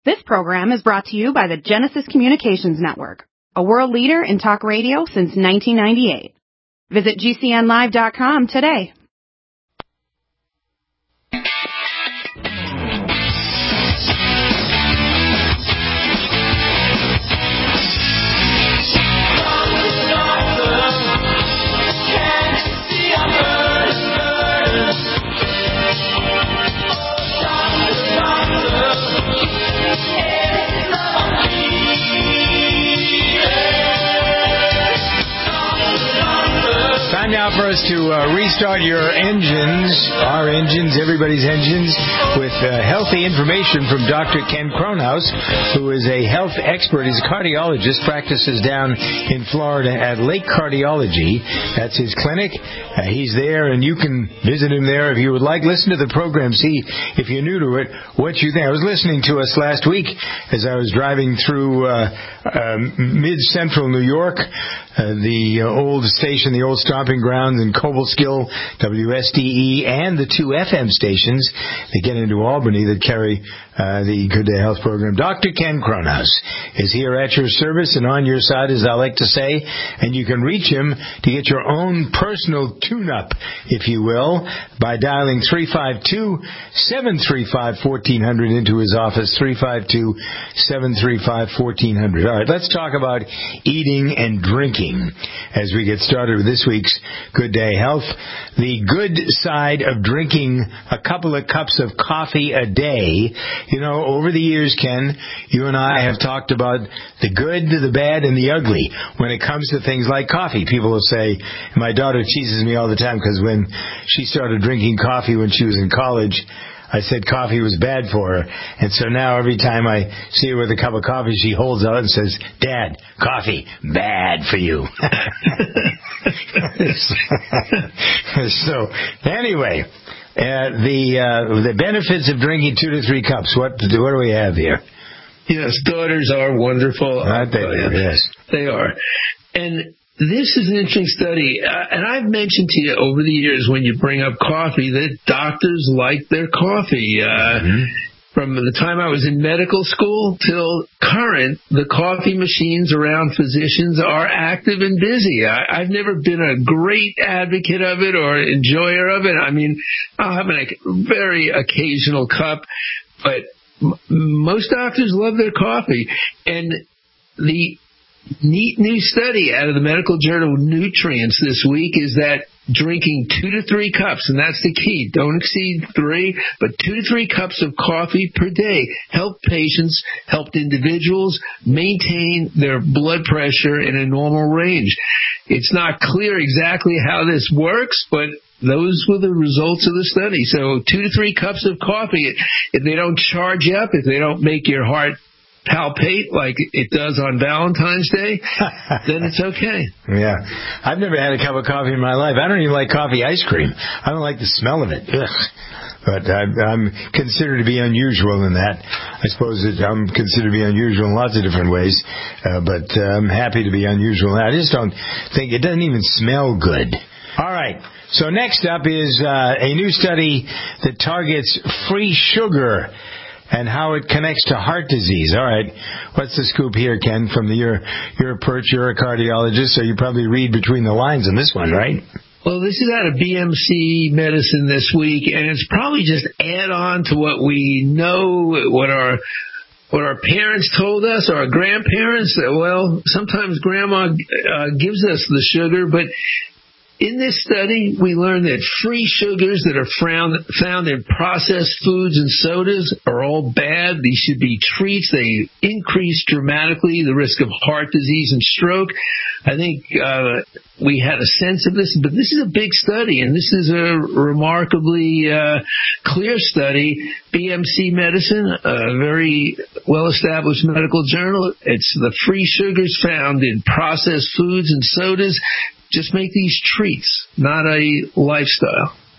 This program is brought to you by the Genesis Communications Network, a world leader in talk radio since 1998. Visit GCNlive.com today. Time now for us to restart your engines, our engines, everybody's engines, with healthy information from Dr. Ken Kronhaus, who is a health expert. He's a cardiologist, practices down in Florida at Lake Cardiology. That's his clinic. He's there, and you can visit him there if you would like. Listen to the program, see if you're new to it, what you think. I was listening to us last week as I was driving through mid-central New York, the old station, the old stomping grounds in Cobleskill, WSDE, and the two FM stations that get into Albany that carry the Good Day Health program. Dr. Ken Kronhaus is here at your service and on your side, as I like to say, and you can reach him to get your own personal tune-up, if you will, by dialing 352-735-1400 into his office, 352-735-1400. All right, let's talk about eating and drinking as we get started with this week's Good Day Health. The good side of drinking a couple of cups of coffee a day. You know, over the years, Ken, you and I have talked about the good, the bad, and the ugly when it comes to things like coffee. People will say, my daughter teases me all the time because when she started drinking coffee when she was in college, I said coffee was bad for her. And so now every time I see her with a cup of coffee, she holds out and says, Dad, coffee, bad for you. So, anyway, the benefits of drinking 2 to 3 cups. What do we have here? Yes, daughters are wonderful. Yes. They are. And this is an interesting study, and I've mentioned to you over the years when you bring up coffee that doctors like their coffee. From the time I was in medical school till current, the coffee machines around physicians are active and busy. I've never been a great advocate of it or enjoyer of it. I mean, I'll have a very occasional cup, but most doctors love their coffee. And the neat new study out of the medical journal Nutrients this week is that drinking 2 to 3 cups, and that's the key, don't exceed 3, but 2 to 3 cups of coffee per day helped individuals maintain their blood pressure in a normal range. It's not clear exactly how this works, but those were the results of the study. So 2 to 3 cups of coffee, if they don't charge you up, if they don't make your heart palpate like it does on Valentine's Day, then it's okay. Yeah. I've never had a cup of coffee in my life. I don't even like coffee ice cream. I don't like the smell of it. Ugh. But I'm considered to be unusual in that. I suppose I'm considered to be unusual in lots of different ways, but I'm happy to be unusual. I just don't think, it doesn't even smell good. All right. So next up is a new study that targets free sugar and how it connects to heart disease. All right. What's the scoop here, Ken? You're a perch, you're a cardiologist, so you probably read between the lines on this one, right? Well, this is out of BMC Medicine this week, and it's probably just add on to what we know, what our parents told us, our grandparents. Well, sometimes grandma gives us the sugar, but in this study, we learned that free sugars that are found in processed foods and sodas are all bad. These should be treats. They increase dramatically the risk of heart disease and stroke. I think we had a sense of this, but this is a big study, and this is a remarkably clear study. BMC Medicine, a very well-established medical journal. It's the free sugars found in processed foods and sodas. Just make these treats, not a lifestyle.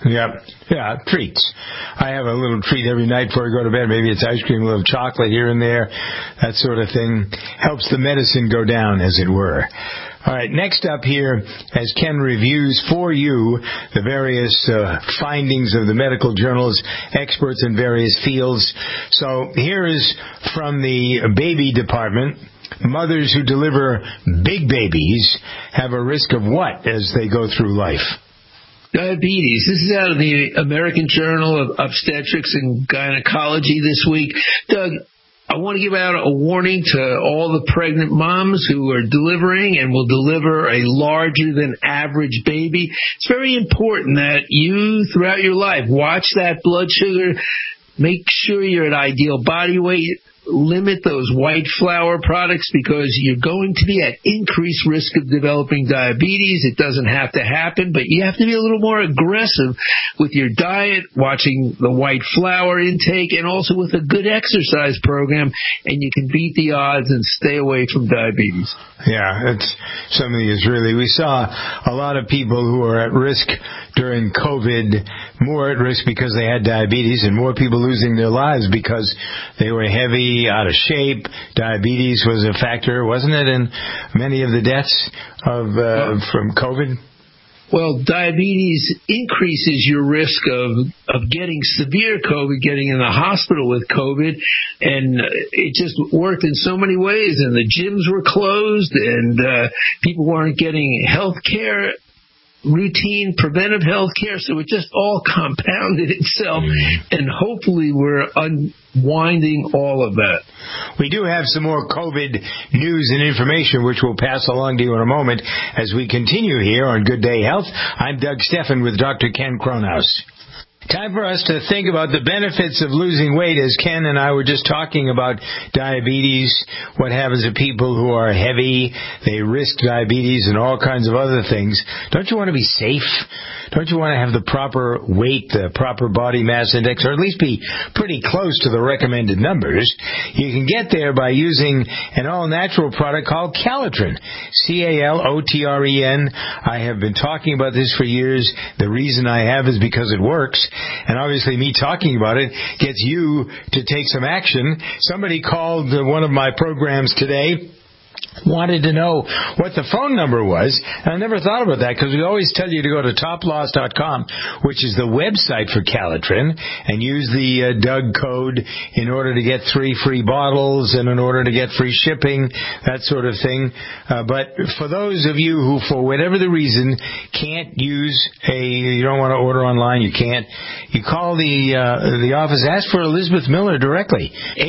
Yeah, treats. I have a little treat every night before I go to bed. Maybe it's ice cream, a little chocolate here and there, that sort of thing. Helps the medicine go down, as it were. All right, next up here, as Ken reviews for you the various findings of the medical journals, experts in various fields. So here is from the baby department. Mothers who deliver big babies have a risk of what as they go through life? Diabetes. This is out of the American Journal of Obstetrics and Gynecology this week. Doug, I want to give out a warning to all the pregnant moms who are delivering and will deliver a larger than average baby. It's very important that you, throughout your life, watch that blood sugar. Make sure you're at ideal body weight. Limit those white flour products because you're going to be at increased risk of developing diabetes. It doesn't have to happen, but you have to be a little more aggressive with your diet, watching the white flour intake, and also with a good exercise program, and you can beat the odds and stay away from diabetes. Yeah, it's something is really, we saw a lot of people who are at risk during COVID, more at risk because they had diabetes, and more people losing their lives because they were heavy, out of shape. Diabetes was a factor, wasn't it, in many of the deaths from COVID? Well, diabetes increases your risk of getting severe COVID, getting in the hospital with COVID, and it just worked in so many ways. And the gyms were closed, and people weren't getting health care, routine preventive health care, so it just all compounded itself, and hopefully we're unwinding all of that. We do have some more COVID news and information, which we'll pass along to you in a moment as we continue here on Good Day Health. I'm Doug Steffen with Dr. Ken Kronhaus. Time for us to think about the benefits of losing weight, as Ken and I were just talking about diabetes, what happens to people who are heavy, they risk diabetes and all kinds of other things. Don't you want to be safe? Don't you want to have the proper weight, the proper body mass index, or at least be pretty close to the recommended numbers? You can get there by using an all-natural product called Calitrin, Calotren. I have been talking about this for years. The reason I have is because it works. And obviously me talking about it gets you to take some action. Somebody called one of my programs today, wanted to know what the phone number was. And I never thought about that because we always tell you to go to toploss.com, which is the website for Calitrin, and use the Doug code in order to get 3 free bottles and in order to get free shipping, that sort of thing. But for those of you who, for whatever the reason, can't use you don't want to order online, you can't, you call the office, ask for Elizabeth Miller directly,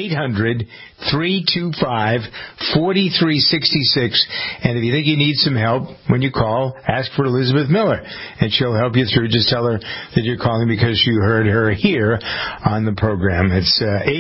800-325-4366. And if you think you need some help, when you call, ask for Elizabeth Miller, and she'll help you through. Just tell her that you're calling because you heard her here on the program. It's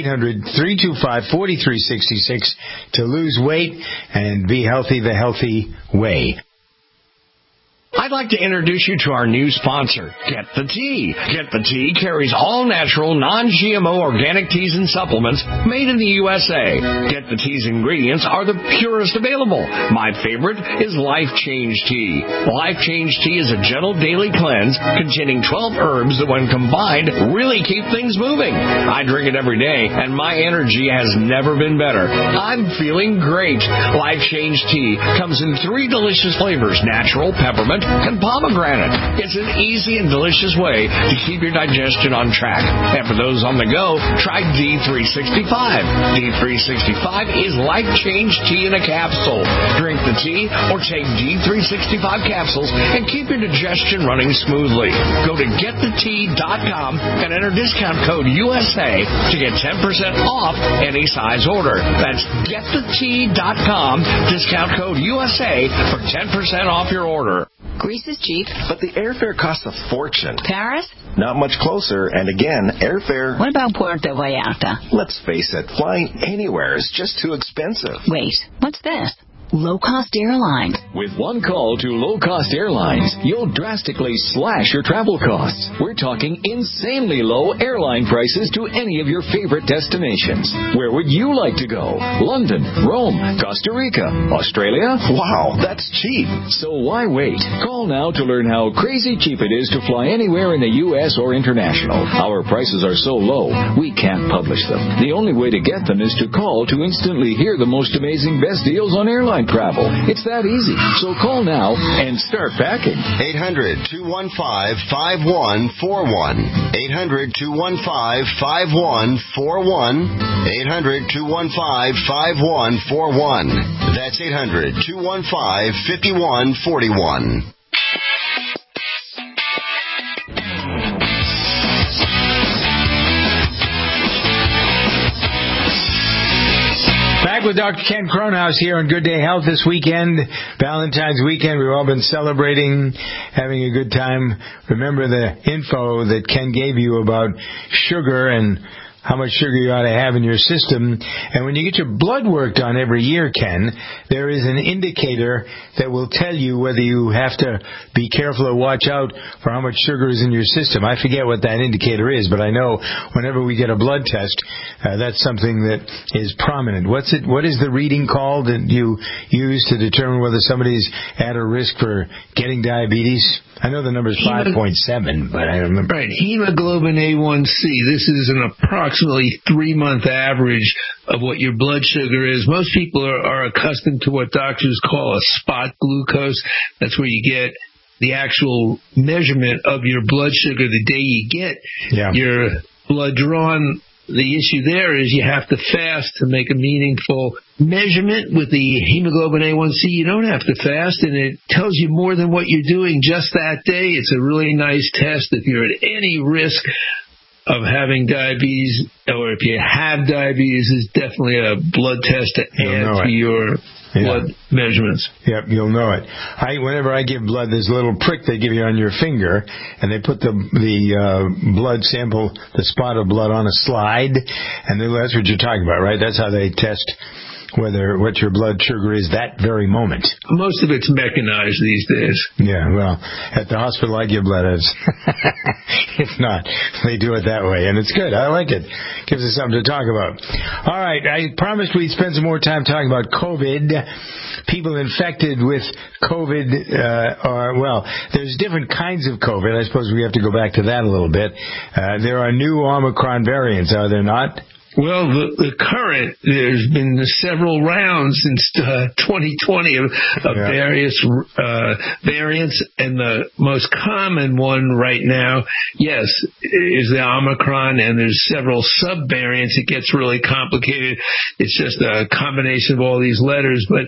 800-325-4366 to lose weight and be healthy the healthy way. I'd like to introduce you to our new sponsor, Get the Tea. Get the Tea carries all-natural, non-GMO organic teas and supplements made in the USA. Get the Tea's ingredients are the purest available. My favorite is Life Change Tea. Life Change Tea is a gentle daily cleanse containing 12 herbs that, when combined, really keep things moving. I drink it every day, and my energy has never been better. I'm feeling great. Life Change Tea comes in 3 delicious flavors: natural, peppermint, and pomegranate. It's an easy and delicious way to keep your digestion on track. And for those on the go, try D365. D365 is Life Change Tea in a capsule. Drink the tea or take D365 capsules and keep your digestion running smoothly. Go to getthetea.com and enter discount code USA to get 10% off any size order. That's getthetea.com, discount code USA for 10% off your order. Greece is cheap. But the airfare costs a fortune. Paris? Not much closer, and again, airfare... What about Puerto Vallarta? Let's face it, flying anywhere is just too expensive. Wait, what's this? Low-Cost Airlines. With one call to Low Cost Airlines, you'll drastically slash your travel costs. We're talking insanely low airline prices to any of your favorite destinations. Where would you like to go? London, Rome, Costa Rica, Australia? Wow, that's cheap. So why wait? Call now to learn how crazy cheap it is to fly anywhere in the U.S. or international. Our prices are so low, we can't publish them. The only way to get them is to call to instantly hear the most amazing best deals on airline travel. It's that easy. So call now and start packing. 800-215-5141. 800-215-5141. 800-215-5141. That's 800-215-5141. Back with Dr. Ken Kronhaus here on Good Day Health this weekend, Valentine's weekend. We've all been celebrating, having a good time. Remember the info that Ken gave you about sugar and how much sugar you ought to have in your system. And when you get your blood work done every year, Ken, there is an indicator that will tell you whether you have to be careful or watch out for how much sugar is in your system. I forget what that indicator is, but I know whenever we get a blood test, that's something that is prominent. What is the reading called that you use to determine whether somebody's at a risk for getting diabetes? I know the number is 5.7, but I remember. Right, hemoglobin A1C. This is an approximately 3-month average of what your blood sugar is. Most people are accustomed to what doctors call a spot glucose. That's where you get the actual measurement of your blood sugar the day you get your blood drawn. The issue there is you have to fast to make a meaningful measurement. With the hemoglobin A1C, you don't have to fast, and it tells you more than what you're doing just that day. It's a really nice test if you're at any risk of having diabetes, or if you have diabetes. It's definitely a blood test to add to your blood measurements. Yep, you'll know it. Whenever I give blood, there's a little prick they give you on your finger, and they put the blood sample, the spot of blood, on a slide, and that's what you're talking about, right? That's how they test what your blood sugar is that very moment. Most of it's mechanized these days. Yeah, well, at the hospital I give blood. If not, they do it that way, and it's good. I like it. Gives us something to talk about. All right, I promised we'd spend some more time talking about COVID. People infected with COVID there's different kinds of COVID. I suppose we have to go back to that a little bit. There are new Omicron variants, are there not? Well, there's been several rounds since 2020 of various variants, and the most common one right now, is the Omicron, and there's several sub-variants. It gets really complicated. It's just a combination of all these letters, but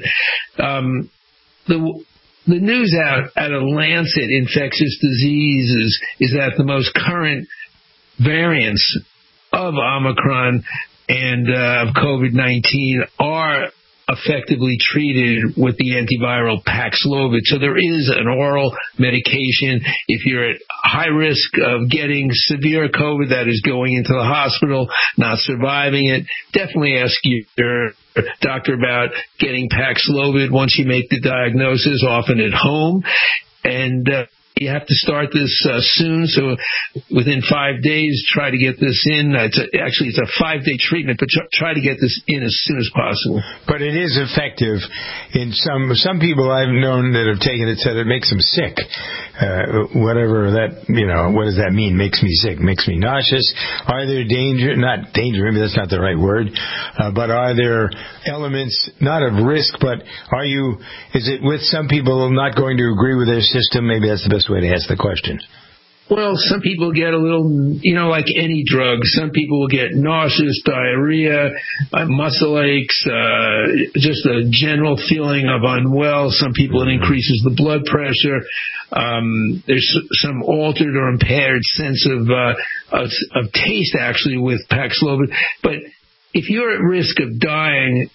the news out of Lancet Infectious Diseases is that the most current variants of Omicron and of COVID-19 are effectively treated with the antiviral Paxlovid. So there is an oral medication. If you're at high risk of getting severe COVID, that is going into the hospital, not surviving it, definitely ask your doctor about getting Paxlovid once you make the diagnosis, often at home. And you have to start this soon, so within 5 days, try to get this in. It's a 5-day treatment, but try to get this in as soon as possible. But it is effective. In some people I've known that have taken it said it makes them sick. Whatever that, what does that mean? Makes me sick, makes me nauseous. Are there not danger, maybe that's not the right word, but are there elements, not of risk, but is it with some people not going to agree with their system? Maybe that's the best way to ask the question. Well, some people get a little, like any drug, some people will get nauseous, diarrhea, muscle aches, just a general feeling of unwell. Some people it increases the blood pressure. There's some altered or impaired sense of taste, actually, with Paxlovid. But if you're at risk of dying,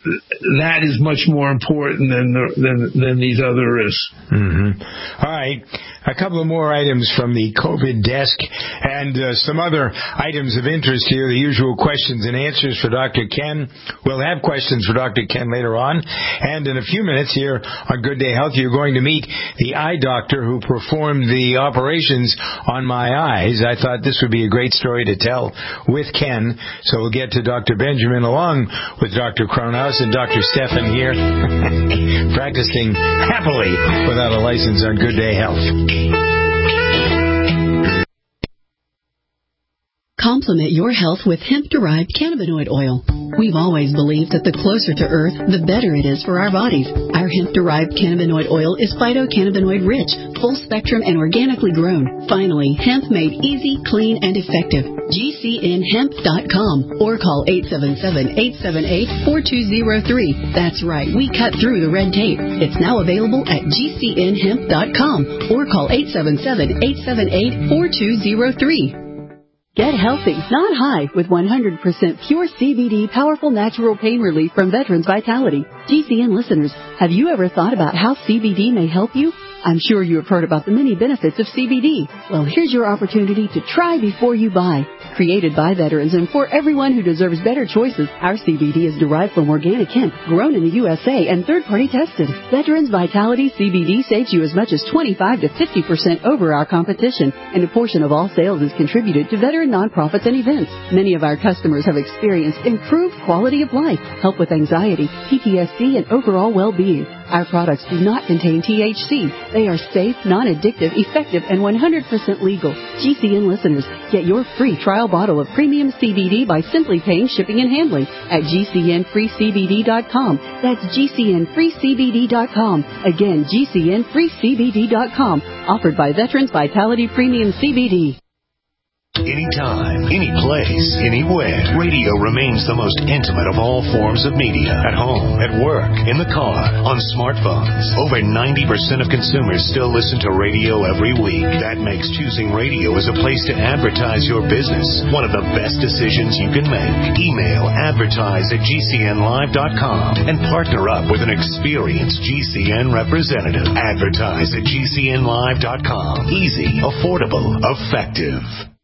that is much more important than these other risks. Mm-hmm. All right. A couple of more items from the COVID desk and some other items of interest here. The usual questions and answers for Dr. Ken. We'll have questions for Dr. Ken later on. And in a few minutes here on Good Day Health, you're going to meet the eye doctor who performed the operations on my eyes. I thought this would be a great story to tell with Ken. So we'll get to Dr. Benjamin along with Dr. Cronhaus and Dr. Stefan here practicing happily without a license on Good Day Health. Complement your health with hemp-derived cannabinoid oil. We've always believed that the closer to Earth, the better it is for our bodies. Our hemp-derived cannabinoid oil is phytocannabinoid-rich, full-spectrum, and organically grown. Finally, hemp made easy, clean, and effective. GCNhemp.com or call 877-878-4203. That's right, we cut through the red tape. It's now available at GCNhemp.com or call 877-878-4203. Get healthy, not high, with 100% pure CBD powerful natural pain relief from Veterans Vitality. GCN listeners, have you ever thought about how CBD may help you? I'm sure you have heard about the many benefits of CBD. Well, here's your opportunity to try before you buy. Created by veterans and for everyone who deserves better choices, our CBD is derived from organic hemp, grown in the USA and third-party tested. Veterans Vitality CBD saves you as much as 25 to 50% over our competition, and a portion of all sales is contributed to veteran nonprofits and events. Many of our customers have experienced improved quality of life, help with anxiety, PTSD, and overall well-being. Our products do not contain THC. They are safe, non-addictive, effective, and 100% legal. GCN listeners, get your free trial bottle of premium CBD by simply paying shipping and handling at GCNFreeCBD.com. That's GCNFreeCBD.com. Again, GCNFreeCBD.com. Offered by Veterans Vitality Premium CBD. Anytime, any place, anywhere, radio remains the most intimate of all forms of media. At home, at work, in the car, on smartphones. Over 90% of consumers still listen to radio every week. That makes choosing radio as a place to advertise your business one of the best decisions you can make. Email advertise@GCNlive.com and partner up with an experienced GCN representative. Advertise@GCNlive.com. Easy, affordable, effective.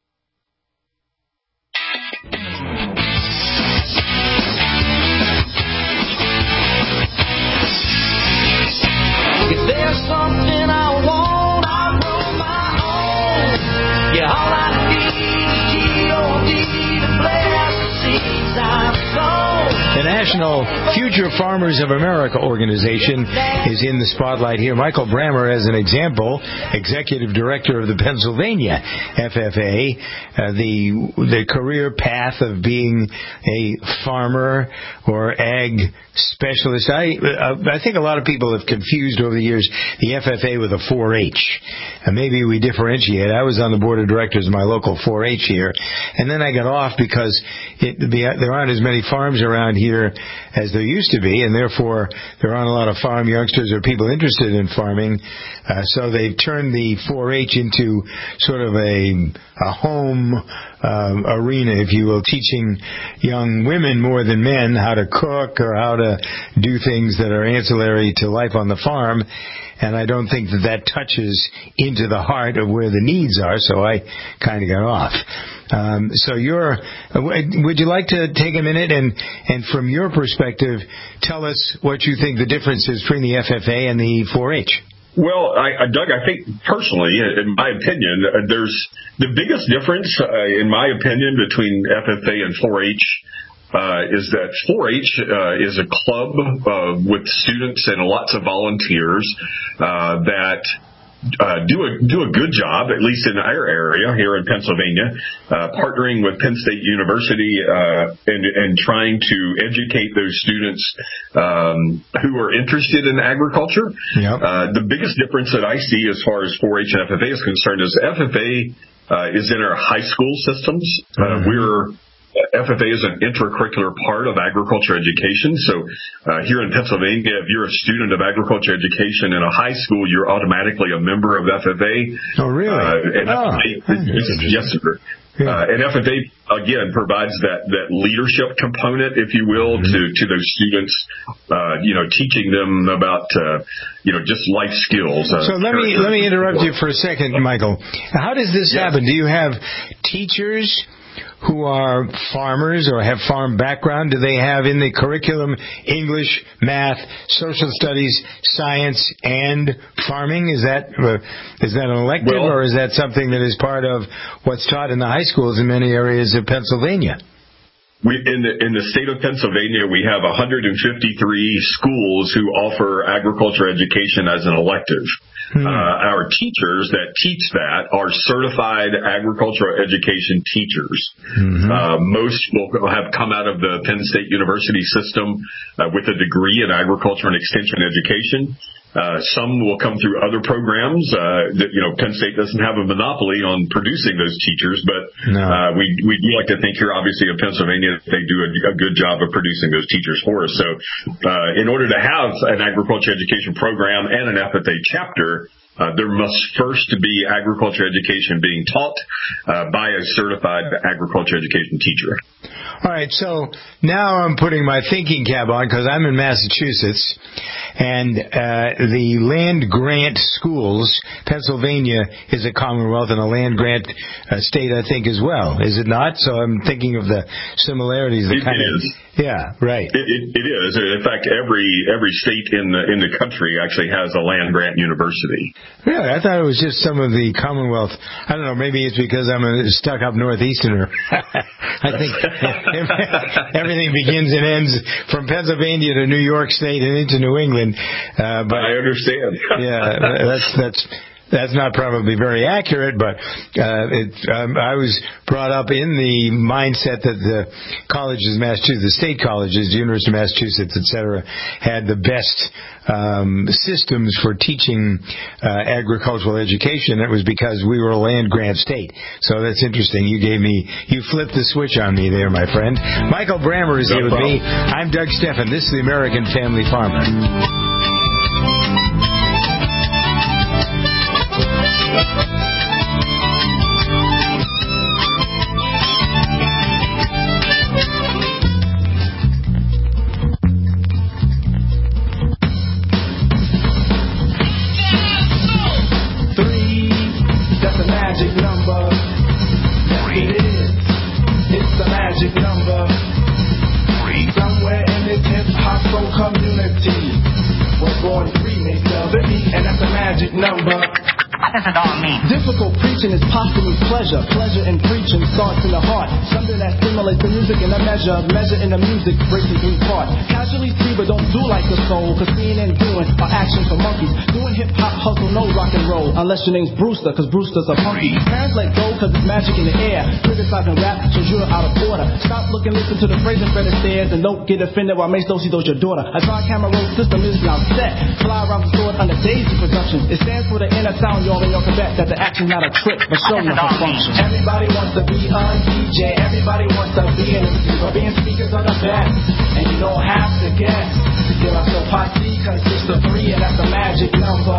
If there's something I want, I roll my own. Yeah, all I need is G.O.D. to bless the seeds I've sown. The National Future Farmers of America organization is in the spotlight here. Michael Brammer, as an example, executive director of the Pennsylvania FFA, the career path of being a farmer or ag specialist. I think a lot of people have confused over the years the FFA with a 4-H. Maybe we differentiate. I was on the board of directors of my local 4-H here, and then I got off because there aren't as many farms around here as there used to be, and therefore there aren't a lot of farm youngsters or people interested in farming. So they've turned the 4-H into sort of a home arena, if you will, teaching young women more than men how to cook or how to do things that are ancillary to life on the farm. And I don't think that touches into the heart of where the needs are, so I kind of got off. So would you like to take a minute and from your perspective, tell us what you think the difference is between the FFA and the 4-H? Well, Doug, I think personally, in my opinion, there's the biggest difference, in my opinion, between FFA and 4-H is that 4-H is a club with students and lots of volunteers that do a good job, at least in our area here in Pennsylvania, partnering with Penn State University and trying to educate those students who are interested in agriculture. Yep. The biggest difference that I see as far as 4-H and FFA is concerned is FFA is in our high school systems. FFA is an intracurricular part of agriculture education. So here in Pennsylvania, if you're a student of agriculture education in a high school, you're automatically a member of FFA. Oh, really? Yes, sir. And FFA, again, provides that leadership component, if you will, to those students, teaching them about, just life skills. So let me interrupt you for a second, Michael. How does this happen? Do you have teachers who are farmers or have farm background? Do they have in the curriculum English, math, social studies, science, and farming? Is that an elective, or is that something that is part of what's taught in the high schools in many areas of Pennsylvania? In the state of Pennsylvania, we have 153 schools who offer agriculture education as an elective. Our teachers that teach that are certified agricultural education teachers. Most will have come out of the Penn State University system with a degree in agriculture and extension education. Some will come through other programs. Penn State doesn't have a monopoly on producing those teachers, but we do like to think here, obviously, in Pennsylvania, they do a good job of producing those teachers for us. So in order to have an agriculture education program and an FFA chapter, there must first be agriculture education being taught by a certified agriculture education teacher. All right, so now I'm putting my thinking cap on because I'm in Massachusetts, and the land grant schools, Pennsylvania is a commonwealth and a land grant state, I think, as well. Is it not? So I'm thinking of the similarities. It is. Yeah, right. It is. In fact, every state in the country actually has a land grant university. Really? I thought it was just some of the Commonwealth. I don't know. Maybe it's because I'm a stuck-up Northeasterner. I think everything begins and ends from Pennsylvania to New York State and into New England. But I understand. Yeah, that's not probably very accurate, but I was brought up in the mindset that the colleges, the state colleges, the University of Massachusetts, etc., had the best systems for teaching agricultural education. It was because we were a land grant state. So that's interesting. You flipped the switch on me there, my friend. Michael Brammer is here with me. I'm Doug Steffen. This is the American Family Farmer. Difficult preaching is posthumous pleasure. Pleasure in preaching starts in the heart. Something that stimulates the music in a measure. Measure in the music breaks it in part. Casually see but don't do like the soul. Cause seeing and doing are actions for monkeys. Doing hip hop, hustle, no rock and roll. Unless your name's Brewster, cause Brewster's a punky. Parents let go cause it's magic in the air. Criticizing rap shows you're out of order. Stop looking, listen to the phrase and Fred Astaire. And don't get offended while Mace Dosey does your daughter. A tri-camera roll system is now set. Fly around the sword under Daisy production. It stands for the inner sound, y'all, and y'all can bet that the action's not a trick, but show you how function. Everybody wants to be a DJ. Everybody wants to be an MC. But being speakers are the best. And you don't have to guess. Give us a posse consists of 3, and that's the magic number.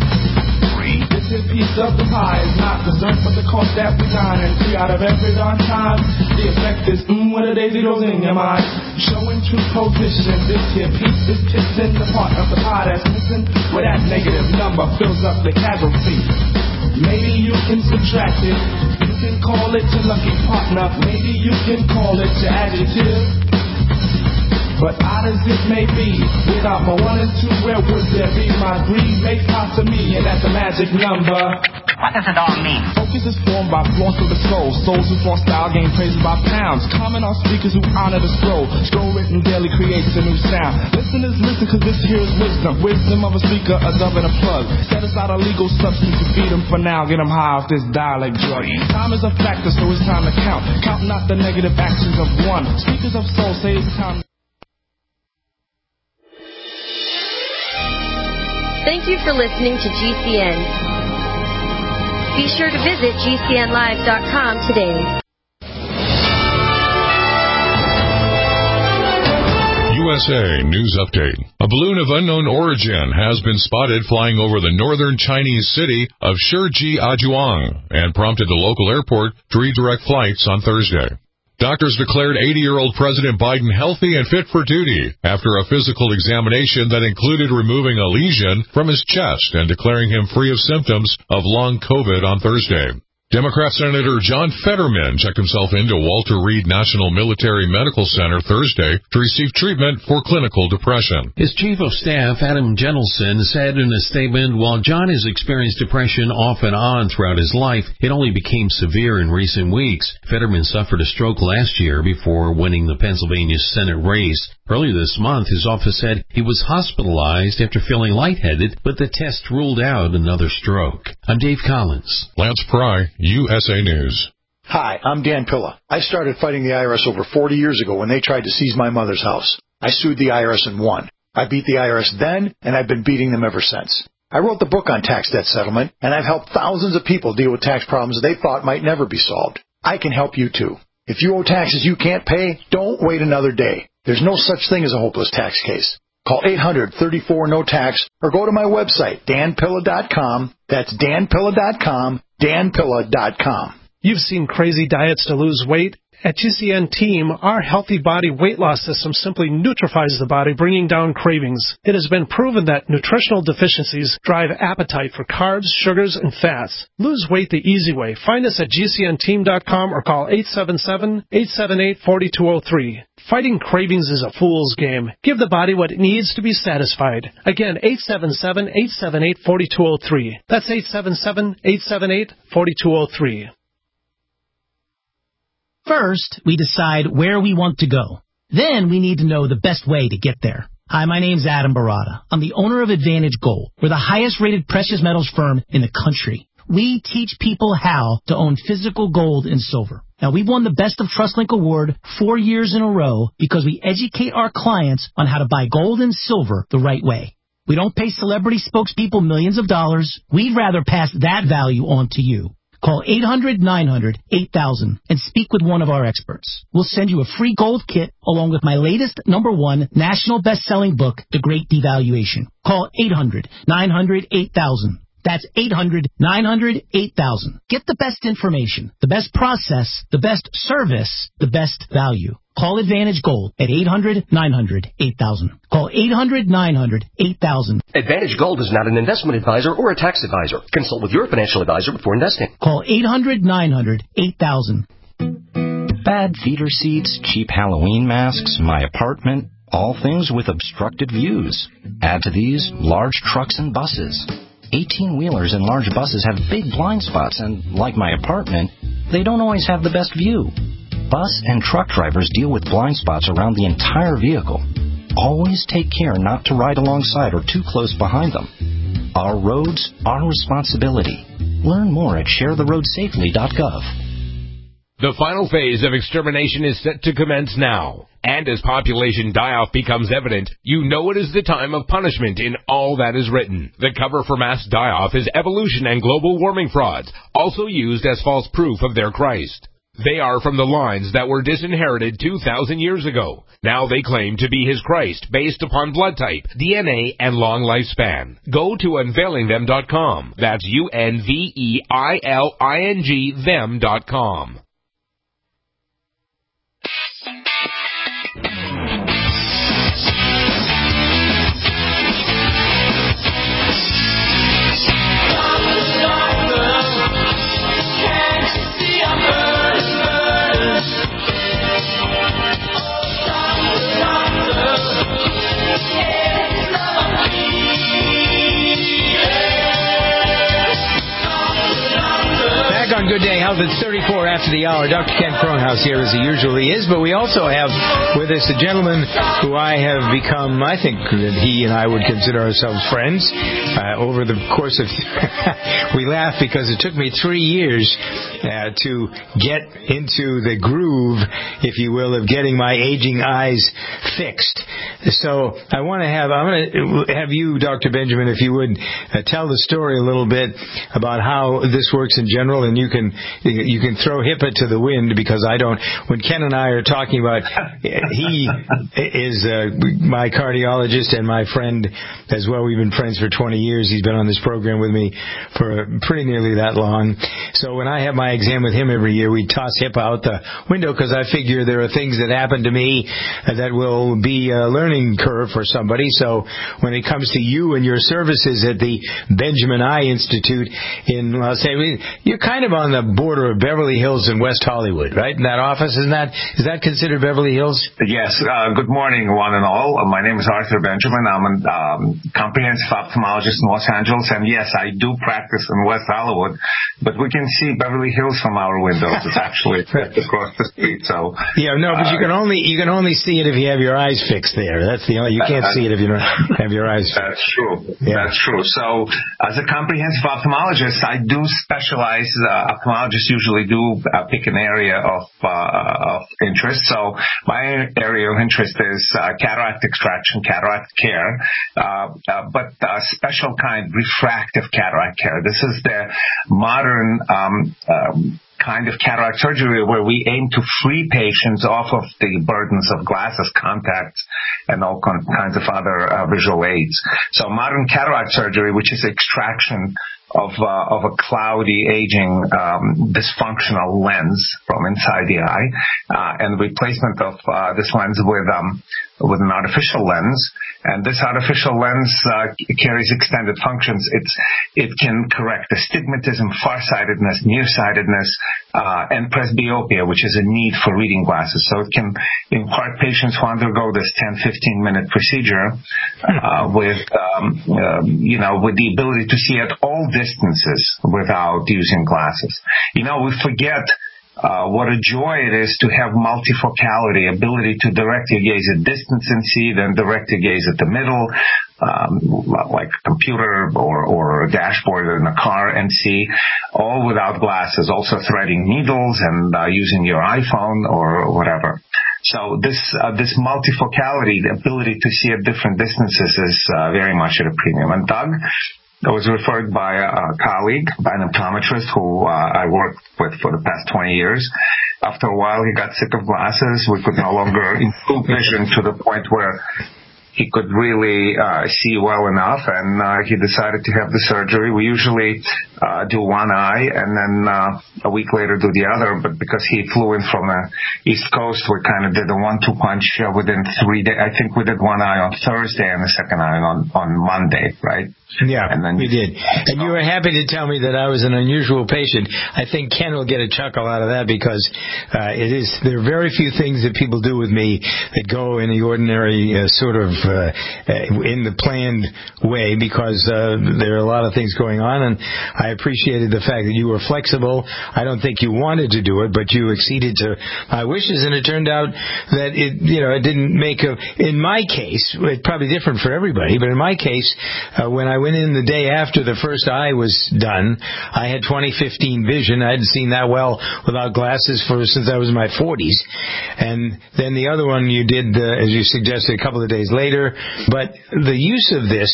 This here piece of the pie is not dessert, but the cost that we dine. And 3 out of every darn time, the effect is when a daisy goes in your mind. Showing true position. This here piece is tips in the part of the pie that's missing, where that negative number fills up the casualty. Maybe you can subtract it. You can call it your lucky partner. Maybe you can call it your adjective. But odd as it may be, without my 1 and 2, where would there be? My greed makes out to me, and that's a magic number. What does it all mean? Focus is formed by flaws of the soul. Souls who flaunt style gain praises by pounds. Comment on speakers who honor the scroll. Scroll written daily creates a new sound. Listeners listen, cause this here is wisdom. Wisdom of a speaker, a dove and a plug. Set aside a legal substance to feed them for now. Get them high off this dialect drug. Time is a factor, so it's time to count. Count not the negative actions of one. Speakers of soul say it's time. Thank you for listening to GCN. Be sure to visit GCNlive.com today. USA News Update. A balloon of unknown origin has been spotted flying over the northern Chinese city of Shijiazhuang and prompted the local airport to redirect flights on Thursday. Doctors declared 80-year-old President Biden healthy and fit for duty after a physical examination that included removing a lesion from his chest and declaring him free of symptoms of long COVID on Thursday. Democrat Senator John Fetterman checked himself into Walter Reed National Military Medical Center Thursday to receive treatment for clinical depression. His chief of staff, Adam Jentelson, said in a statement, while John has experienced depression off and on throughout his life, it only became severe in recent weeks. Fetterman suffered a stroke last year before winning the Pennsylvania Senate race. Earlier this month, his office said he was hospitalized after feeling lightheaded, but the test ruled out another stroke. I'm Dave Collins. Lance Pry, USA News. Hi, I'm Dan Pilla. I started fighting the IRS over 40 years ago when they tried to seize my mother's house. I sued the IRS and won. I beat the IRS then, and I've been beating them ever since. I wrote the book on tax debt settlement, and I've helped thousands of people deal with tax problems they thought might never be solved. I can help you too. If you owe taxes you can't pay, don't wait another day. There's no such thing as a hopeless tax case. Call 800-34-NO-TAX or go to my website, danpilla.com. That's danpilla.com, danpilla.com. You've seen crazy diets to lose weight. At GCN Team, our healthy body weight loss system simply neutralizes the body, bringing down cravings. It has been proven that nutritional deficiencies drive appetite for carbs, sugars, and fats. Lose weight the easy way. Find us at GCNteam.com or call 877-878-4203. Fighting cravings is a fool's game. Give the body what it needs to be satisfied. Again, 877-878-4203. That's 877-878-4203. First, we decide where we want to go. Then we need to know the best way to get there. Hi, my name's Adam Barada. I'm the owner of Advantage Gold. We're the highest-rated precious metals firm in the country. We teach people how to own physical gold and silver. Now, we've won the Best of TrustLink Award 4 years in a row because we educate our clients on how to buy gold and silver the right way. We don't pay celebrity spokespeople millions of dollars. We'd rather pass that value on to you. Call 800-900-8000 and speak with one of our experts. We'll send you a free gold kit along with my latest #1 national best-selling book, The Great Devaluation. Call 800-900-8000. That's 800-900-8000. Get the best information, the best process, the best service, the best value. Call Advantage Gold at 800-900-8000. Call 800-900-8000. Advantage Gold is not an investment advisor or a tax advisor. Consult with your financial advisor before investing. Call 800-900-8000. Bad feeder seats, cheap Halloween masks, my apartment, all things with obstructed views. Add to these large trucks and buses. 18-wheelers and large buses have big blind spots, and like my apartment, they don't always have the best view. Bus and truck drivers deal with blind spots around the entire vehicle. Always take care not to ride alongside or too close behind them. Our roads, our responsibility. Learn more at sharetheroadsafely.gov. The final phase of extermination is set to commence now. And as population die-off becomes evident, you know it is the time of punishment in all that is written. The cover for mass die-off is evolution and global warming frauds, also used as false proof of their Christ. They are from the lines that were disinherited 2,000 years ago. Now they claim to be his Christ based upon blood type, DNA, and long lifespan. Go to unveilingthem.com. That's UNVEILING them.com. On Good Day Health, it's 34 after the hour. Dr. Ken Kronhaus here, as he usually is, but we also have with us a gentleman who I have become, I think that he and I would consider ourselves friends over the course of... We laugh because it took me 3 years to get into the groove, if you will, of getting my aging eyes fixed. So I'm going to have you, Dr. Benjamin, if you would, tell the story a little bit about how this works in general, and you can throw HIPAA to the wind, because I don't. When Ken and I are talking about, he is my cardiologist and my friend as well. We've been friends for 20 years. He's been on this program with me for pretty nearly that long. So when I have my exam with him every year, we toss HIPAA out the window, because I figure there are things that happen to me that will be a learning curve for somebody. So when it comes to you and your services at the Benjamin Eye Institute in Los Angeles, you're kind of on the border of Beverly Hills and West Hollywood, right? In that office, is that considered Beverly Hills? Yes. Good morning, one and all. My name is Arthur Benjamin. I'm a comprehensive ophthalmologist in Los Angeles, and yes, I do practice in West Hollywood, but we can see Beverly Hills from our windows. It's actually across the street. So yeah, no, but you can only see it if you have your eyes fixed there. That's the only. You can't see it if you don't have your eyes fixed. That's true. Yeah. That's true. So as a comprehensive ophthalmologist, I do specialize. Ophthalmologists usually do pick an area of interest. So my area of interest is cataract extraction, cataract care, but special kind, refractive cataract care. This is the modern kind of cataract surgery where we aim to free patients off of the burdens of glasses, contacts, and all kinds of other visual aids. So modern cataract surgery, which is extraction of a cloudy, aging, dysfunctional lens from inside the eye, and replacement of this lens with an artificial lens. And this artificial lens carries extended functions. It can correct astigmatism, farsightedness, nearsightedness, and presbyopia, which is a need for reading glasses. So it can impart patients who undergo this 10-15 minute procedure with the ability to see at all distances without using glasses. We forget what a joy it is to have multifocality, ability to direct your gaze at distance and see, then direct your gaze at the middle, like a computer or a dashboard in a car, and see, all without glasses. Also threading needles and using your iPhone or whatever. So this multifocality, the ability to see at different distances, is very much at a premium. And Doug, I was referred by a colleague, by an optometrist who I worked with for the past 20 years. After a while, he got sick of glasses. We could no longer improve vision to the point where he could really see well enough, and he decided to have the surgery. We usually do one eye and then a week later do the other, but because he flew in from the East Coast, we kind of did a 1-2 punch within 3 days. I think we did one eye on Thursday and the second eye on Monday, right? Yeah, and then we did. And you were happy to tell me that I was an unusual patient. I think Ken will get a chuckle out of that, because there are very few things that people do with me that go in the ordinary sort of in the planned way, because there are a lot of things going on, and I appreciated the fact that you were flexible. I don't think you wanted to do it, but you acceded to my wishes, and it turned out that it didn't make in my case, it's probably different for everybody, but in my case, when I went in the day after the first eye was done, I had 20/15 vision. I hadn't seen that well without glasses since I was in my 40s. And then the other one you did, as you suggested, a couple of days later. But the use of this,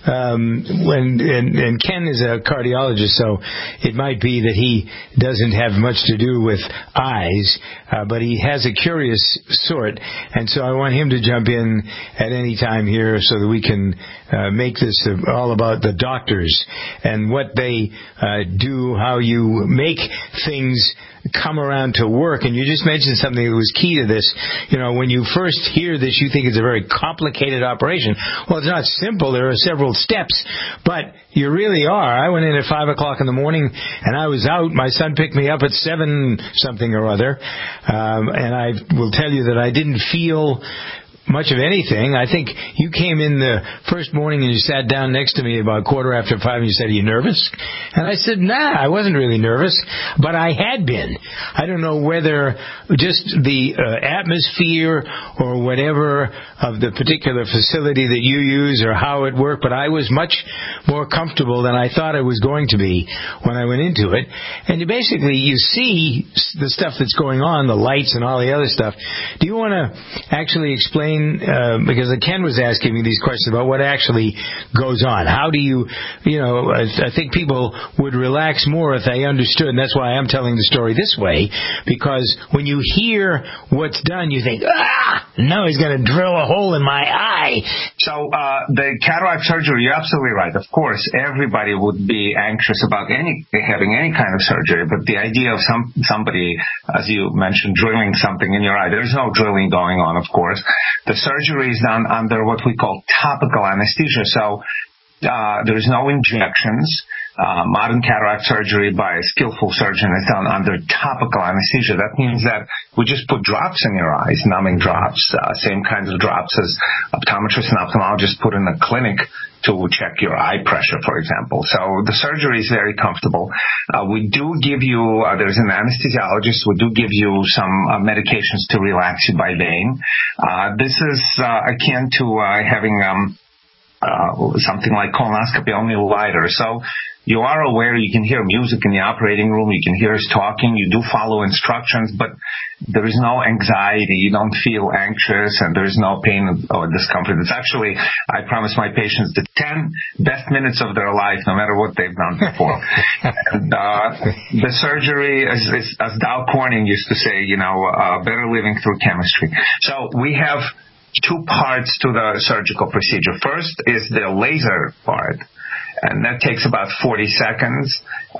and Ken is a cardiologist, so it might be that he doesn't have much to do with eyes, but he has a curious sort, and so I want him to jump in at any time here so that we can make this all about the doctors and what they do, how you make things come around to work. And you just mentioned something that was key to this. When you first hear this, you think it's a very complicated operation. Well, it's not simple. There are several steps, but you really are. I went in at 5 o'clock in the morning, and I was out. My son picked me up at 7 something or other, and I will tell you that I didn't feel much of anything. I think you came in the first morning and you sat down next to me about 5:15 and you said, "Are you nervous?" And I said, "Nah, I wasn't really nervous," but I had been. I don't know whether just the atmosphere or whatever of the particular facility that you use or how it worked, but I was much more comfortable than I thought I was going to be when I went into it. And you see the stuff that's going on, the lights and all the other stuff. Do you want to actually explain explain, because Ken was asking me these questions about what actually goes on. How do you I think people would relax more if they understood, and that's why I'm telling the story this way, because when you hear what's done, you think, no, he's going to drill a hole in my eye. So the cataract surgery, you're absolutely right. Of course, everybody would be anxious about having any kind of surgery, but the idea of somebody, as you mentioned, drilling something in your eye, there's no drilling going on, of course. The surgery is done under what we call topical anesthesia. So there's no injections. Modern cataract surgery by a skillful surgeon is done under topical anesthesia. That means that we just put drops in your eyes, numbing drops, same kinds of drops as optometrists and ophthalmologists put in the clinic to check your eye pressure, for example. So the surgery is very comfortable. We do give you, there's an anesthesiologist, we do give you some medications to relax you by vein. This is akin to having something like colonoscopy, only lighter. So you are aware, you can hear music in the operating room, you can hear us talking, you do follow instructions, but there is no anxiety, you don't feel anxious, and there is no pain or discomfort. It's actually, I promise my patients, the 10 best minutes of their life, no matter what they've done before. And the surgery, as Dow Corning used to say, better living through chemistry. So we have two parts to the surgical procedure. First is the laser part, and that takes about 40 seconds.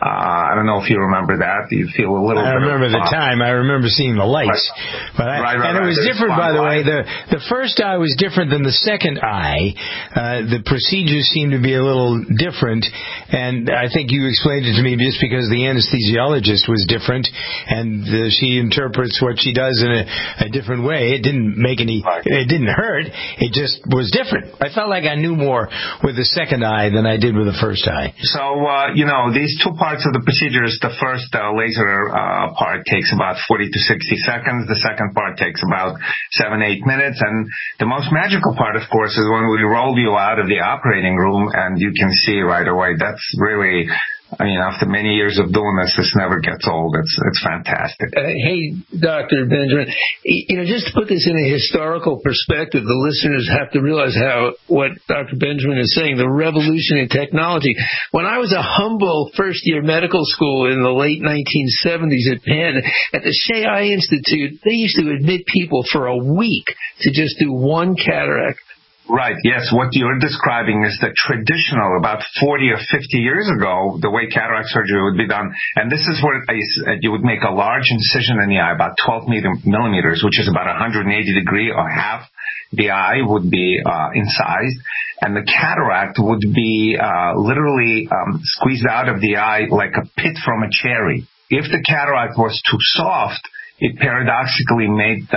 I don't know if you remember that. You feel a little bit. I remember the time. I remember seeing the lights. Right. And it was different, by the way. The first eye was different than the second eye. The procedures seemed to be a little different, and I think you explained it to me just because the anesthesiologist was different, and she interprets what she does in a different way. It didn't make any. It didn't hurt. It just was different. I felt like I knew more with the second eye than I did with the first eye. So, these two parts of the procedure is the first laser part takes about 40 to 60 seconds. The second part takes about 7-8 minutes. And the most magical part, of course, is when we roll you out of the operating room and you can see right away. That's really... after many years of doing this never gets old. It's fantastic. Hey, Dr. Benjamin, just to put this in a historical perspective, the listeners have to realize what Dr. Benjamin is saying, the revolution in technology. When I was a humble first-year medical school in the late 1970s at Penn, at the Shea Eye Institute, they used to admit people for a week to just do one cataract. Right, yes. What you're describing is the traditional, about 40 or 50 years ago, the way cataract surgery would be done. And this is where you would make a large incision in the eye, about 12 millimeters, which is about 180 degrees, or half the eye would be incised. And the cataract would be literally squeezed out of the eye like a pit from a cherry. If the cataract was too soft, it paradoxically made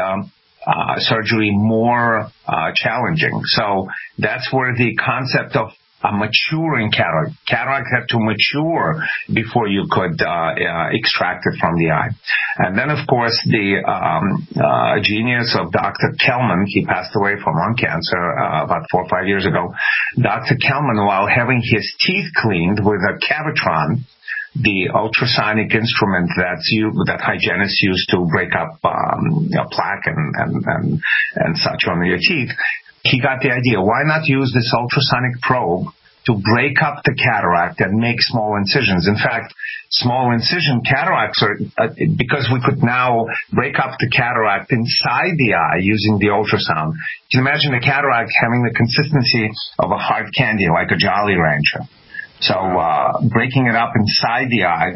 surgery more challenging. So that's where the concept of a maturing cataract had to mature before you could extract it from the eye. And then, of course, the genius of Dr. Kelman, he passed away from lung cancer about 4 or 5 years ago. Dr. Kelman, while having his teeth cleaned with a Cavitron, the ultrasonic instrument that hygienists use to break up plaque and such on your teeth, he got the idea, why not use this ultrasonic probe to break up the cataract and make small incisions? In fact, small incision cataracts are, because we could now break up the cataract inside the eye using the ultrasound. You can imagine the cataract having the consistency of a hard candy, like a Jolly Rancher. So breaking it up inside the eye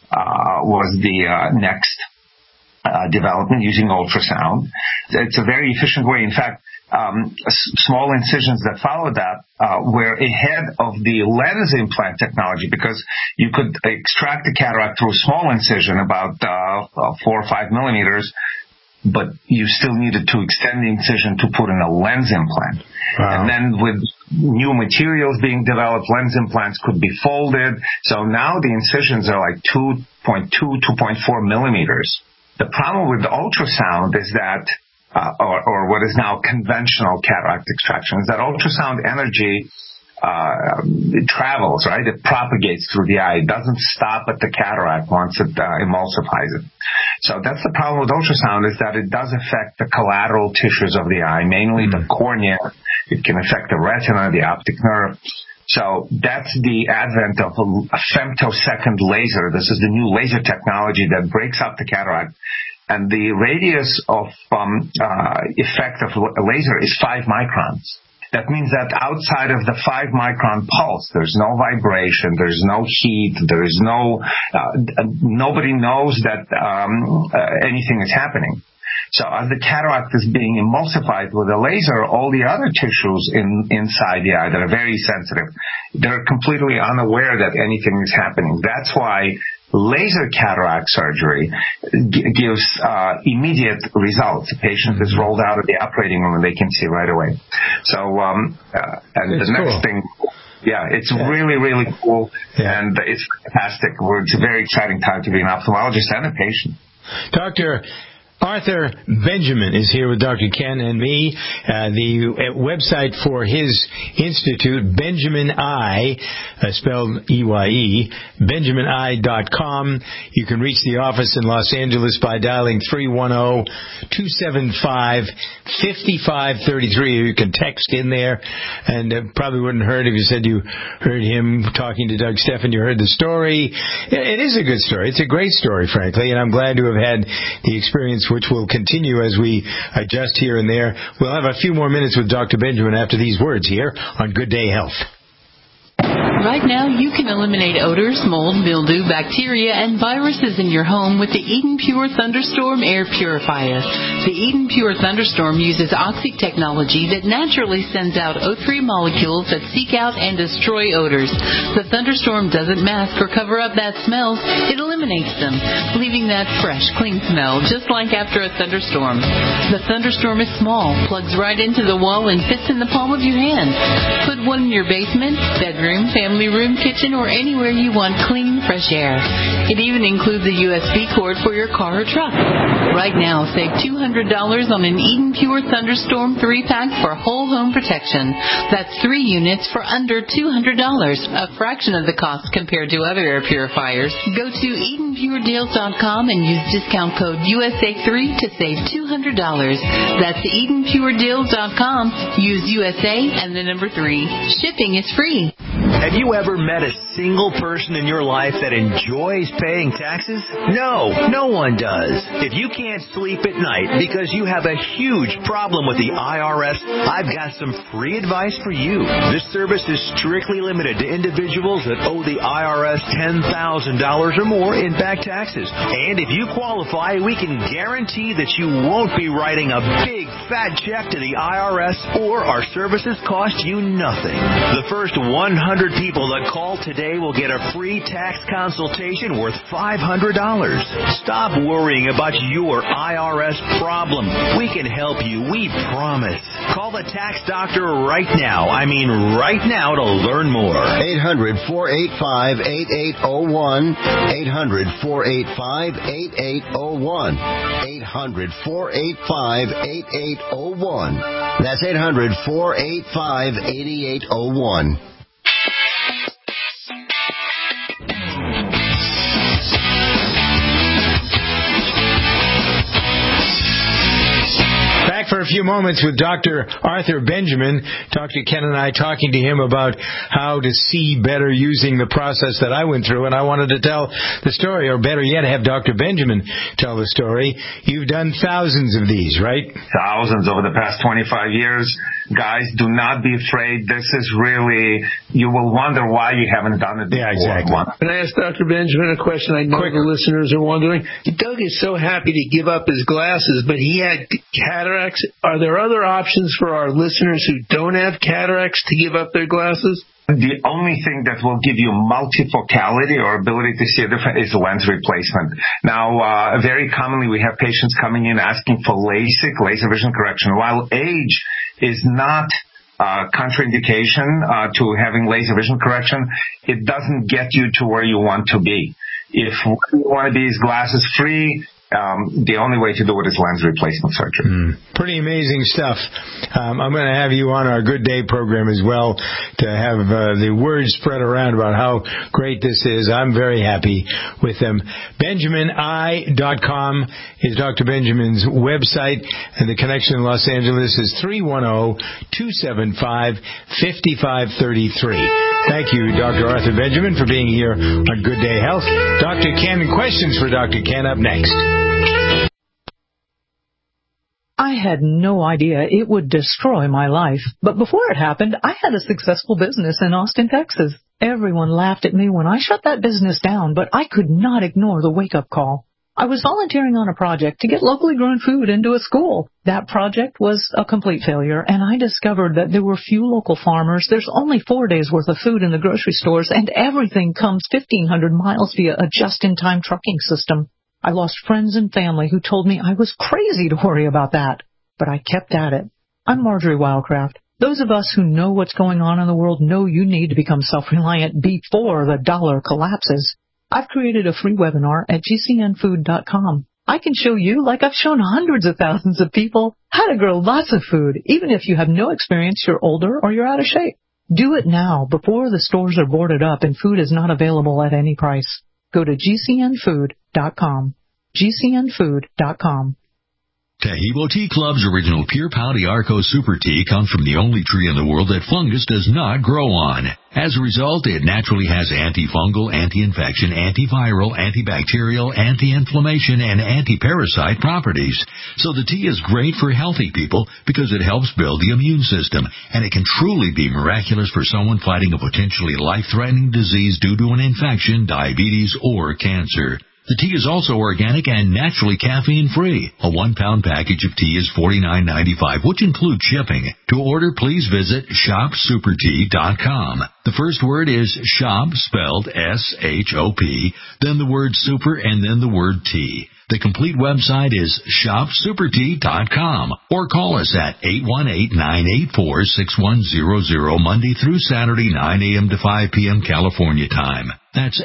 was the next development using ultrasound. It's a very efficient way. In fact, small incisions that followed that were ahead of the lens implant technology, because you could extract the cataract through a small incision, about 4 or 5 millimeters, but you still needed to extend the incision to put in a lens implant. Wow. And then with new materials being developed, lens implants could be folded. So now the incisions are like 2.2, 2.4 millimeters. The problem with the ultrasound is that, or what is now conventional cataract extraction, is that ultrasound energy it travels, right? It propagates through the eye. It doesn't stop at the cataract once it emulsifies it. So that's the problem with ultrasound, is that it does affect the collateral tissues of the eye, mainly the cornea. It can affect the retina, the optic nerve. So that's the advent of a femtosecond laser. This is the new laser technology that breaks up the cataract. And the radius of effect of a laser is 5 microns. That means that outside of the 5-micron pulse, there's no vibration, there's no heat, there is nobody knows that anything is happening. So as the cataract is being emulsified with a laser, all the other tissues inside the eye that are very sensitive, they're completely unaware that anything is happening. That's why laser cataract surgery gives immediate results. The patient is rolled out of the operating room and they can see right away. So, and it's the next thing, it's really, really cool, and it's fantastic. It's a very exciting time to be an ophthalmologist and a patient. Dr. Arthur Benjamin is here with Dr. Ken and me. The website for his institute, Benjamin Eye, spelled E-Y-E, BenjaminEye.com. You can reach the office in Los Angeles by dialing 310-275-5533. You can text in there, and probably wouldn't hurt if you said you heard him talking to Doug Steffen. You heard the story. It is a good story. It's a great story, frankly, and I'm glad to have had the experience, which will continue as we adjust here and there. We'll have a few more minutes with Dr. Benjamin after these words here on Good Day Health. Right now, you can eliminate odors, mold, mildew, bacteria, and viruses in your home with the Eden Pure Thunderstorm Air Purifier. The Eden Pure Thunderstorm uses Oxy technology that naturally sends out O3 molecules that seek out and destroy odors. The Thunderstorm doesn't mask or cover up bad smells. It eliminates them, leaving that fresh, clean smell, just like after a thunderstorm. The Thunderstorm is small, plugs right into the wall, and fits in the palm of your hand. Put one in your basement, bedroom, family room, kitchen, or anywhere you want clean, fresh air. It even includes a USB cord for your car or truck. Right now, save $200 on an Eden Pure Thunderstorm 3-pack for whole home protection. That's 3 units for under $200, a fraction of the cost compared to other air purifiers. Go to EdenPureDeals.com and use discount code USA3 to save $200. That's EdenPureDeals.com. Use USA and the number 3. Shipping is free. Have you ever met a single person in your life that enjoys paying taxes? No one does. If you can't sleep at night because you have a huge problem with the IRS, I've got some free advice for you. This service is strictly limited to individuals that owe the IRS $10,000 or more in back taxes. And if you qualify, we can guarantee that you won't be writing a big fat check to the IRS, or our services cost you nothing. The first 100 people that call today will get a free tax consultation worth $500. Stop worrying about your IRS problem. We can help you, we promise. Call the tax doctor right now. I mean right now, to learn more. 800-485-8801. 800-485-8801. 800-485-8801. That's 800-485-8801. Back for a few moments with Dr. Arthur Benjamin. Dr. Ken and I talking to him about how to see better using the process that I went through, and I wanted to tell the story, or better yet, have Dr. Benjamin tell the story. You've done thousands of these, right? Thousands over the past 25 years. Guys, do not be afraid. This is really, you will wonder why you haven't done it before. Yeah, exactly. Can I ask Dr. Benjamin a question? I know the listeners are wondering. Doug is so happy to give up his glasses, but he had cataracts. Are there other options for our listeners who don't have cataracts to give up their glasses? The only thing that will give you multifocality or ability to see different is lens replacement. Now, very commonly we have patients coming in asking for LASIK, laser vision correction. While age is not contraindication to having laser vision correction, it doesn't get you to where you want to be. If you want to be glasses free, the only way to do it is lens replacement surgery. Pretty amazing stuff. I'm going to have you on our Good Day program as well to have the word spread around about how great this is. I'm very happy with them. BenjaminEye.com is Dr. Benjamin's website, and the connection in Los Angeles is 310-275-5533. Thank you, Dr. Arthur Benjamin, for being here on Good Day Health. Dr. Ken, questions for Dr. Ken up next. I had no idea it would destroy my life. But before it happened, I had a successful business in Austin, Texas. Everyone laughed at me when I shut that business down, but I could not ignore the wake-up call. I was volunteering on a project to get locally grown food into a school. That project was a complete failure, and I discovered that there were few local farmers. There's only 4 days' worth of food in the grocery stores, and everything comes 1,500 miles via a just-in-time trucking system. I lost friends and family who told me I was crazy to worry about that. But I kept at it. I'm Marjorie Wildcraft. Those of us who know what's going on in the world know you need to become self-reliant before the dollar collapses. I've created a free webinar at gcnfood.com. I can show you, like I've shown hundreds of thousands of people, how to grow lots of food, even if you have no experience, you're older, or you're out of shape. Do it now, before the stores are boarded up and food is not available at any price. Go to gcnfood.com. gcnfood.com. Tahibo Tea Club's original Pure Pau Arco Super Tea comes from the only tree in the world that fungus does not grow on. As a result, it naturally has antifungal, anti-infection, antiviral, antibacterial, anti-inflammation, and anti-parasite properties. So the tea is great for healthy people because it helps build the immune system, and it can truly be miraculous for someone fighting a potentially life-threatening disease due to an infection, diabetes, or cancer. The tea is also organic and naturally caffeine-free. A 1-pound package of tea is $49.95, which includes shipping. To order, please visit shopsupertea.com. The first word is shop, spelled S-H-O-P, then the word super, and then the word tea. The complete website is shopsupertea.com, or call us at 818-984-6100 Monday through Saturday, 9 a.m. to 5 p.m. California time. That's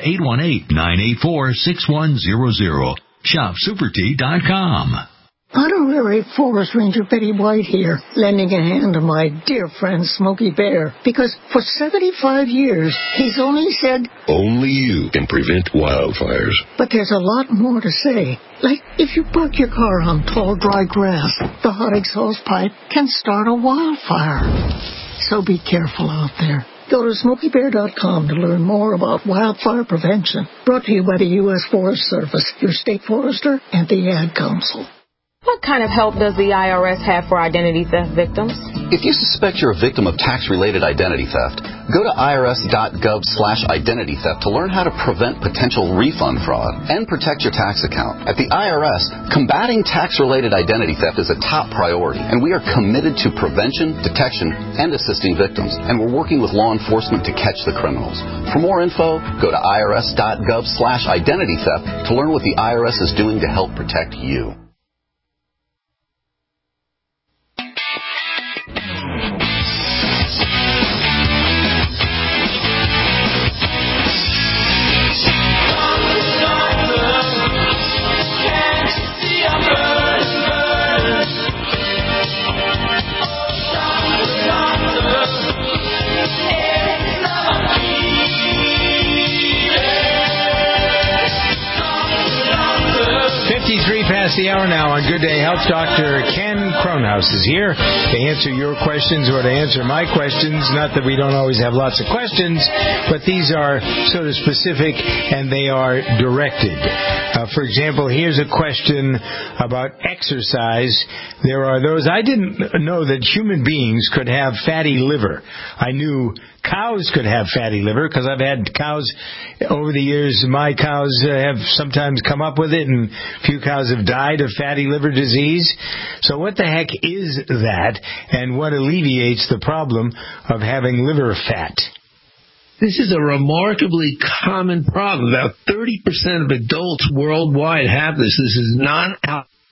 818-984-6100. shopsupertea.com. Honorary Forest Ranger Betty White here, lending a hand to my dear friend Smokey Bear, because for 75 years, he's only said, only you can prevent wildfires. But there's a lot more to say. Like, if you park your car on tall, dry grass, the hot exhaust pipe can start a wildfire. So be careful out there. Go to SmokeyBear.com to learn more about wildfire prevention. Brought to you by the U.S. Forest Service, your state forester, and the Ad Council. What kind of help does the IRS have for identity theft victims? If you suspect you're a victim of tax-related identity theft, go to irs.gov/identity theft to learn how to prevent potential refund fraud and protect your tax account. At the IRS, combating tax-related identity theft is a top priority, and we are committed to prevention, detection, and assisting victims. And we're working with law enforcement to catch the criminals. For more info, go to irs.gov/identity theft to learn what the IRS is doing to help protect you. Past the hour now on Good Day Health. Dr. Ken Kronhaus is here to answer your questions or to answer my questions. Not that we don't always have lots of questions, but these are sort of specific and they are directed. For example, here's a question about exercise. There are those, I didn't know that human beings could have fatty liver. I knew cows could have fatty liver because I've had cows over the years. My cows have sometimes come up with it, and a few cows have died of fatty liver disease. So what the heck is that, and what alleviates the problem of having liver fat? This is a remarkably common problem. About 30% of adults worldwide have this. This is non-alcoholic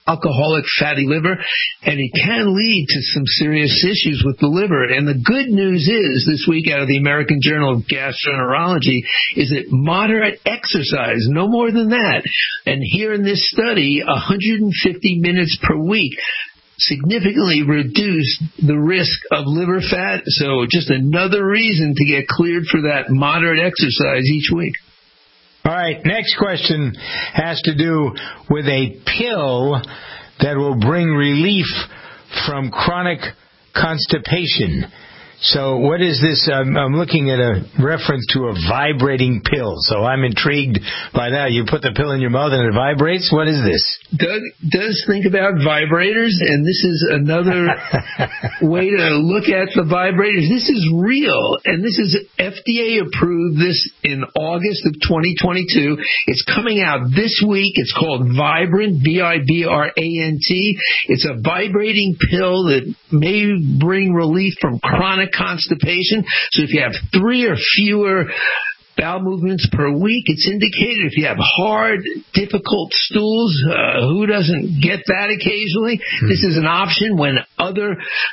alcoholic fatty liver, and it can lead to some serious issues with the liver. And the good news is, this week out of the American Journal of Gastroenterology, is that moderate exercise, no more than that, and here in this study, 150 minutes per week, significantly reduced the risk of liver fat. So just another reason to get cleared for that moderate exercise each week. All right, next question has to do with a pill that will bring relief from chronic constipation. So what is this? I'm looking at a reference to a vibrating pill. So I'm intrigued by that. You put the pill in your mouth and it vibrates? What is this? Doug does think about vibrators, and this is another way to look at the vibrators. This is real, and this is FDA approved this in August of 2022. It's coming out this week. It's called Vibrant, Vibrant. It's a vibrating pill that may bring relief from chronic constipation. So if you have 3 or fewer bowel movements per week, it's indicated. If you have hard, difficult stools, who doesn't get that occasionally? This is an option when other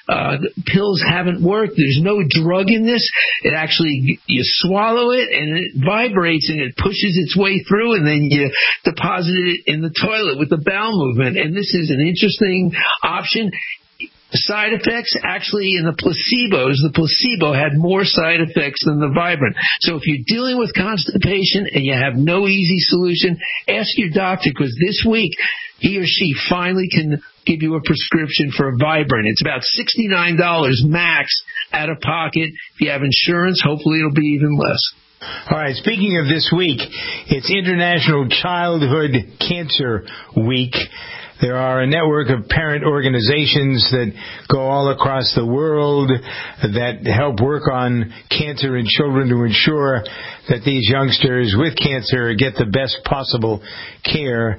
pills haven't worked. There's no drug in this. It actually, you swallow it and it vibrates and it pushes its way through, and then you deposit it in the toilet with the bowel movement. And this is an interesting option. Side effects, actually, in the placebo had more side effects than the Vibrant. So if you're dealing with constipation and you have no easy solution, ask your doctor, because this week he or she finally can give you a prescription for a Vibrant. It's about $69 max out of pocket. If you have insurance, hopefully it'll be even less. All right, speaking of this week, it's International Childhood Cancer Week. There are a network of parent organizations that go all across the world that help work on cancer in children to ensure that these youngsters with cancer get the best possible care.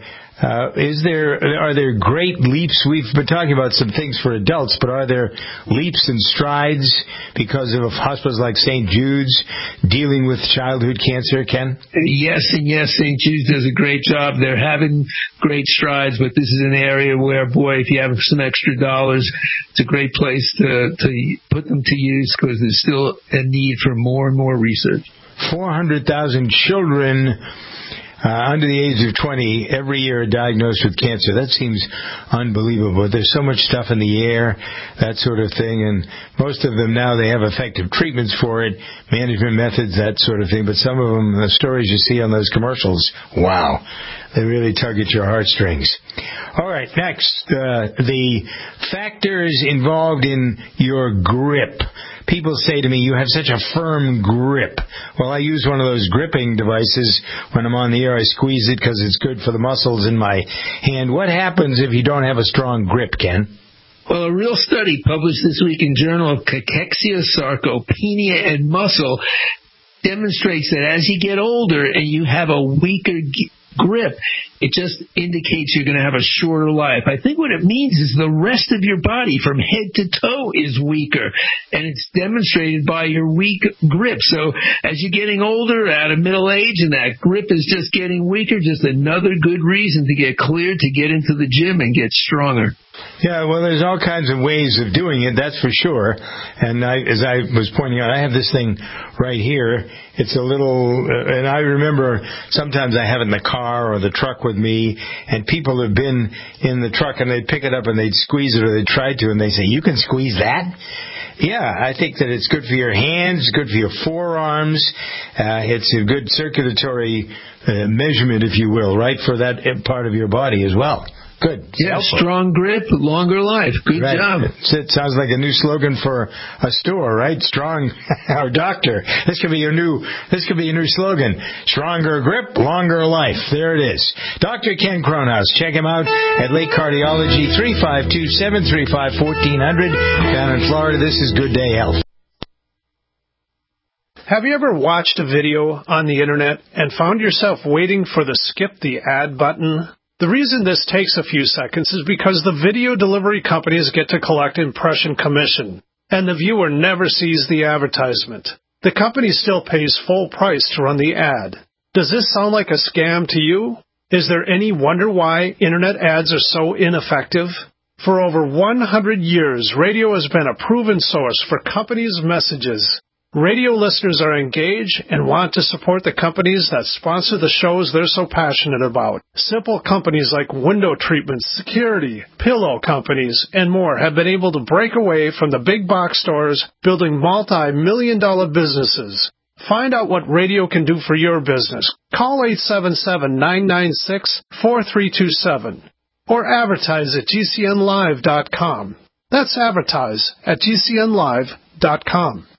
Are there great leaps? We've been talking about some things for adults, but are there leaps and strides because of hospitals like St. Jude's dealing with childhood cancer, Ken? Yes, and yes, St. Jude's does a great job. They're having great strides, but this is an area where, boy, if you have some extra dollars, it's a great place to put them to use, because there's still a need for more and more research. 400,000 children under the age of 20 every year are diagnosed with cancer. That seems unbelievable. There's so much stuff in the air, that sort of thing, and most of them now, they have effective treatments for it, management methods, that sort of thing, but some of them, the stories you see on those commercials, wow, they really tug at your heartstrings. All right, next, the factors involved in your grip. People say to me, you have such a firm grip. Well, I use one of those gripping devices when I'm on the air. I squeeze it because it's good for the muscles in my hand. What happens if you don't have a strong grip, Ken? Well, a real study published this week in Journal of Cachexia, Sarcopenia, and Muscle demonstrates that as you get older and you have a weaker grip, it just indicates you're going to have a shorter life. I think what it means is the rest of your body from head to toe is weaker, and it's demonstrated by your weak grip. So as you're getting older, out of middle age, and that grip is just getting weaker, just another good reason to get cleared, to get into the gym and get stronger. Yeah, well, there's all kinds of ways of doing it, that's for sure. And as I was pointing out, I have this thing right here. It's a little, and I remember sometimes I have it in the car or the truck with me, and people have been in the truck and they'd pick it up and they'd squeeze it, or they'd try to, and they say, "You can squeeze that?" Yeah, I think that it's good for your hands, good for your forearms. It's a good circulatory measurement, if you will, right, for that part of your body as well. Good. Yeah, strong grip, longer life. Good job. It sounds like a new slogan for a store, right? Strong, our doctor. This could be your new slogan. Stronger grip, longer life. There it is. Dr. Ken Kronhaus. Check him out at Lake Cardiology, 352-735-1400 down in Florida. This is Good Day Health. Have you ever watched a video on the internet and found yourself waiting for the skip the ad button? The reason this takes a few seconds is because the video delivery companies get to collect impression commission, and the viewer never sees the advertisement. The company still pays full price to run the ad. Does this sound like a scam to you? Is there any wonder why Internet ads are so ineffective? For over 100 years, radio has been a proven source for companies' messages. Radio listeners are engaged and want to support the companies that sponsor the shows they're so passionate about. Simple companies like window treatment, security, pillow companies, and more have been able to break away from the big box stores, building multi-million-dollar businesses. Find out what radio can do for your business. Call 877-996-4327 or advertise at GCNlive.com. That's advertise at GCNlive.com.